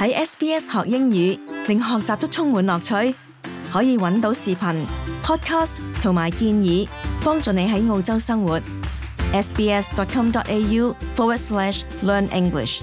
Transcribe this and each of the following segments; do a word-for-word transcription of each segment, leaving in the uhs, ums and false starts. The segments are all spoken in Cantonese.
喺 S B S 學英語，令學習都充滿樂趣。可以揾到視頻、podcast 同埋建議，幫助你喺澳洲生活。sbs.com.au forward slash learn English。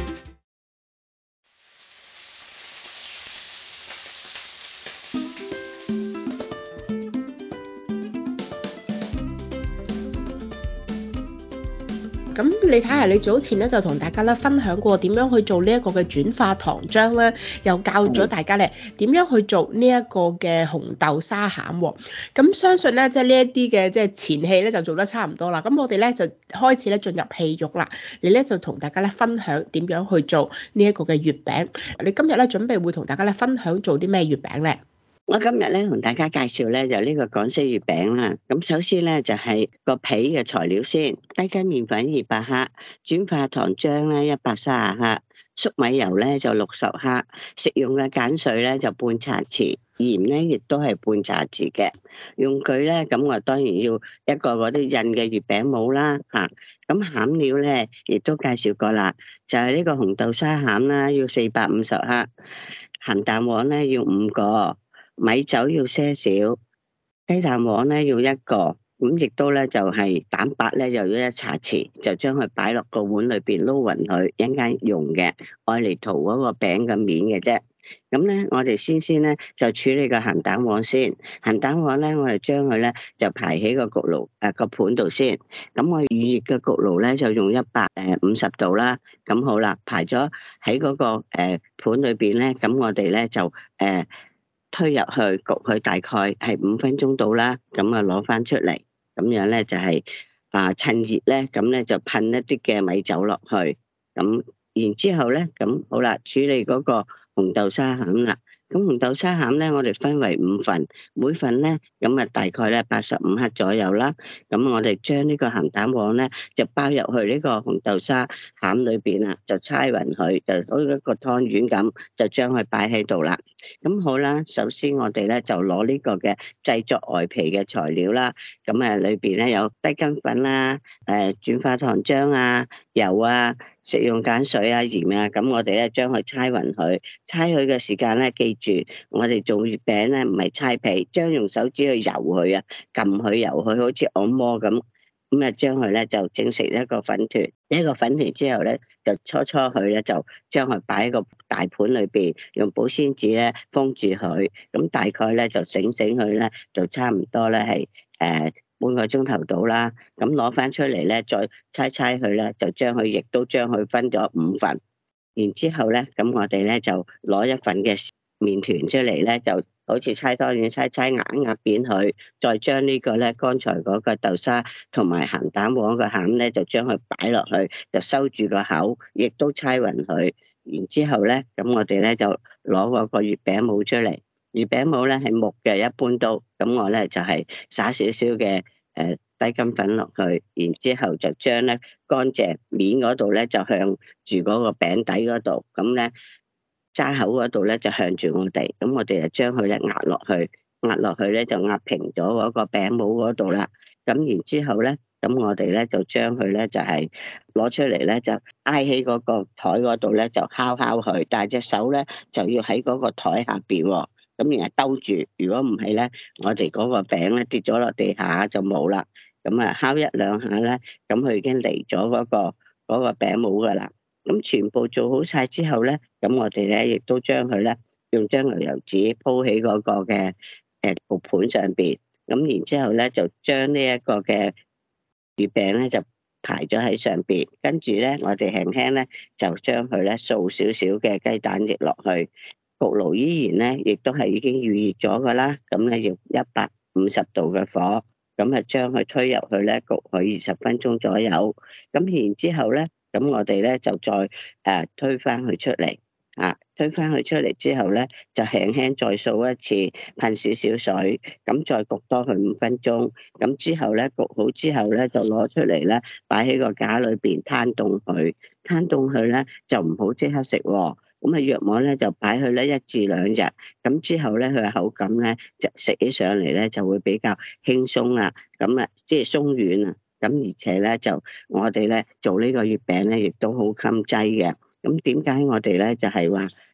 咁你睇下，你早前咧就同大家咧分享過點樣去做呢一個嘅轉化糖漿咧，又教咗大家咧點樣去做呢一個嘅紅豆沙餡喎。咁相信咧，即係呢一啲嘅即係前戲咧就做得差唔多啦。咁我哋咧就開始咧進入戲肉啦。你咧就同大家咧分享點樣去做呢一個嘅月餅。你今日咧準備會同大家咧分享做啲咩月餅咧？ 我今日咧同大家介紹咧就呢個港式月餅啦。咁首先咧就係個皮嘅材料先，低筋麵粉二百克，轉化糖漿咧一百三十克，粟米油咧就六十克，食用嘅鹼水咧就半茶匙，鹽咧亦都係半茶匙嘅。用具咧咁我當然要一個嗰啲印嘅月餅模啦吓。咁餡料咧亦都介紹過啦，就係呢個紅豆沙餡啦，要四百五十克，鹹蛋黃咧要五個。米酒要些少，雞蛋黃咧要一個，咁亦都咧就係蛋白咧又要一茶匙，就將佢擺落個碗裏邊撈勻佢，一陣間用嘅，愛嚟塗嗰個餅嘅面嘅啫。咁咧我哋先先咧就處理個鹹蛋黃先，鹹蛋黃咧我哋將佢咧就排喺個焗爐誒個盤度先。咁我預熱嘅焗爐咧就用一百誒五十度啦。咁好啦，排咗喺嗰個誒盤裏邊咧，咁我哋咧就誒。呃推入去焗佢大概係五分鐘到啦，咁啊攞翻出嚟，咁樣咧就係啊趁熱咧，咁咧就噴一啲嘅米酒落去，咁然之後咧，咁好啦，處理嗰個紅豆沙餡啦。咁紅豆沙餡咧，我哋分為五份，每份咧咁啊大概咧八十五克左右啦。咁我哋將呢個鹹蛋黃咧就包入去呢個紅豆沙餡裏邊啦，就搓勻佢，就好似一個湯圓咁，就將佢擺喺度啦。咁好啦，首先我哋咧就攞呢個嘅製作外皮嘅材料啦。咁啊裏邊咧有低筋粉啦、誒轉化糖漿啊、油啊、食用鹼水啊、鹽啊。咁我哋咧將佢搓勻佢，搓佢嘅時間咧記住，我哋做月餅咧唔係搓皮，將用手指去揉佢啊，撳佢揉佢，好似按摩咁。咁啊，將佢咧就整成一個粉團，一個粉團之後咧，就搓搓佢咧，就將佢擺喺個大盤裏邊，用保鮮紙咧封住佢。咁大概咧就醒醒佢咧，就差唔多咧係誒半個鐘頭到啦。咁攞翻出嚟咧，再搓搓佢咧，就將佢亦都將佢分咗五份。然之後咧，咁我哋咧就攞一份嘅麵團出嚟咧，就好似搓多丸搓搓壓壓扁佢，再將呢個咧剛才嗰個豆沙同埋鹹蛋黃個餡咧，就將佢擺落去，就收住個口，亦都搓勻佢。然之後咧，咁我哋咧就攞嗰個月餅模出嚟，月餅模咧係木嘅，一般都咁我咧就係撒少少嘅誒低筋粉落去，然之後就將咧乾淨面嗰度咧就向住嗰個餅底嗰度，咁咧揸口嗰度咧就向住我哋，咁我哋就將佢咧壓落去，壓落去咧就壓平咗嗰個餅模嗰度啦。咁然之後咧，咁我哋咧就將佢咧就係攞出嚟咧就挨喺嗰個台嗰度咧就敲敲佢，但係隻手咧就要喺嗰個台下邊喎。咁然後兜住，如果唔係咧，我哋嗰個餅咧跌咗落地下就冇啦。咁啊敲一兩下咧，咁佢已經離咗嗰個嗰個餅模噶啦。咁全部做好晒之後咧，咁我哋咧亦都將佢咧用張牛油紙鋪喺嗰個嘅誒焗盤上邊。咁然之後咧就將呢一個嘅月餅咧就排咗喺上邊，跟住咧我哋輕輕咧就將佢咧掃少少嘅雞蛋液落去。焗爐依然咧，亦都係已經預熱咗噶啦，咁咧要一百五十度嘅火，咁啊將佢推入去咧焗佢二十分鐘左右，咁然之後咧，咁我哋咧就再誒、呃、推翻佢出嚟，啊推翻佢出嚟之後咧，就輕輕再掃一次，噴少少水，咁再焗多佢五分鐘，咁之後咧焗好之後咧就攞出嚟咧，擺喺個架裏邊攤凍佢，攤凍佢咧就唔好即刻食喎。咁啊，約莫咧就擺去咧一至兩日，咁之後咧佢嘅口感咧就食起上嚟咧就會比較輕鬆啦，咁啊即係鬆軟啊，咁而且咧就我哋咧做呢個月餅咧亦都好襟劑嘅。咁點解我哋咧就係話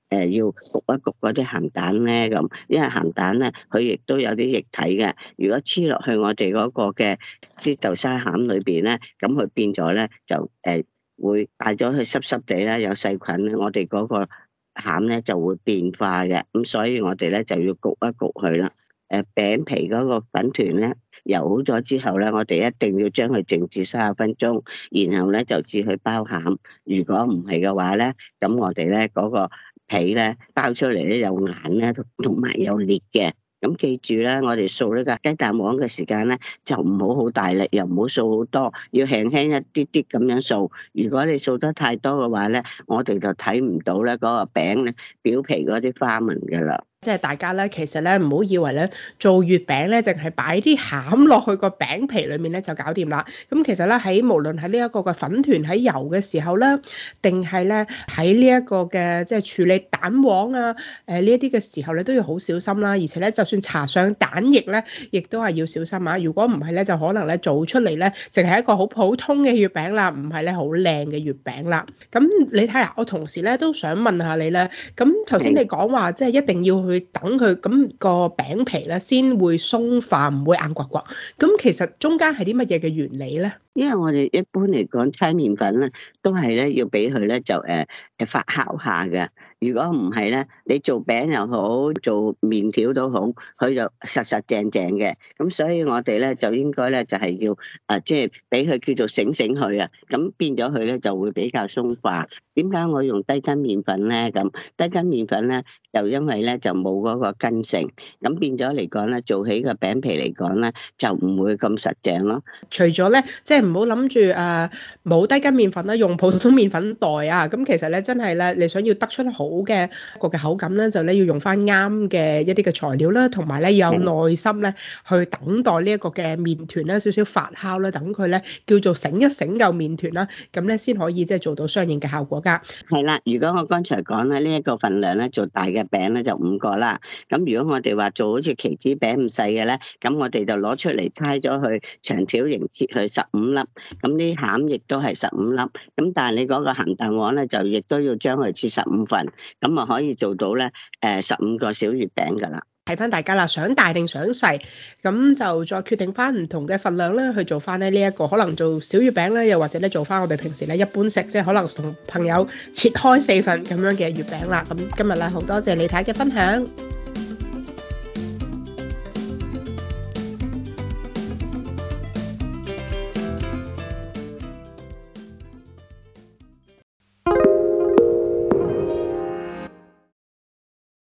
誒要焗一焗嗰啲鹹蛋咧咁，因為鹹蛋咧佢亦都有啲液體嘅，如果黐落去我哋嗰個嘅啲豆沙餡裏邊咧，咁佢變咗咧就誒會帶咗佢濕濕地啦，有細菌咧，我哋嗰個餡咧就會變化嘅，咁所以我哋咧就要焗一焗佢啦。誒餅皮嗰個粉團咧揉好咗之後咧，我哋一定要將佢靜置三十分鐘，然後咧就至去包餡。如果唔係嘅話咧，咁我哋咧嗰個皮咧包出嚟咧有硬咧，同埋有裂嘅。咁記住咧，我哋掃呢個雞蛋黃嘅時間咧，就唔好好大力，又唔好掃好多，要輕輕一啲啲咁樣掃。如果你掃得太多嘅話咧，我哋就睇唔到咧嗰個餅咧表皮嗰啲花紋㗎啦。 即係大家咧，其實咧唔好以為咧做月餅咧，淨係擺啲餡落去個餅皮裡面咧就搞掂啦。咁其實咧喺無論喺呢一個嘅粉團喺油嘅時候咧，定係咧喺呢一個嘅即係處理蛋黃啊，誒呢一啲嘅時候咧都要好小心啦。而且咧就算搽上蛋液咧，亦都係要小心啊。如果唔係咧，就可能咧做出嚟咧淨係一個好普通嘅月餅啦，唔係咧好靚嘅月餅啦。咁你睇下，我同時咧都想問下你咧，咁頭先你講話即係一定要去。去等佢咁個餅皮咧先會鬆化，唔會硬刮刮。咁其實中間係啲乜嘢嘅原理咧？ 因為我哋一般嚟講，猜麵粉咧都係咧要俾佢咧就誒誒發酵下嘅。如果唔係咧，你做餅又好，做麵條都好，佢就實實正正嘅。咁所以我哋咧就應該咧就係要誒即係俾佢叫做醒醒佢啊。咁變咗佢咧就會比較鬆化。點解我用低筋麵粉咧？咁低筋麵粉咧就因為咧就冇嗰個筋性，咁變咗嚟講咧做起個餅皮嚟講咧就唔會咁實淨咯。 除咗咧即係唔好諗住誒冇低筋麵粉啦，用普通麵粉袋啊。咁其實咧真係咧你想要得出好嘅一個嘅口感咧，就咧要用翻啱嘅一啲嘅材料啦，同埋咧有耐心咧去等待呢一個嘅麵團咧少少發酵啦，等佢咧叫做醒一醒嚿麵團啦，咁咧先可以即係做到相應嘅效果㗎。 係啦，如果我剛才講咧呢一個份量咧做大嘅餅咧就五個啦。咁如果我哋話做好似棋子餅咁細嘅咧，咁我哋就攞出嚟猜咗佢長條形切去十五粒，咁啲餡亦都係十五粒。咁但係你嗰個鹹蛋黃咧就亦都要將佢切十五份，咁啊可以做到咧誒十五個小月餅㗎啦。 睇翻大家啦，想大定想細，咁就再決定翻唔同嘅份量啦，去做翻咧呢一個可能做小月餅咧，又或者咧做翻我哋平時咧一般食，即係可能同朋友切開四份咁樣嘅月餅啦。咁今日咧好多謝李太嘅分享。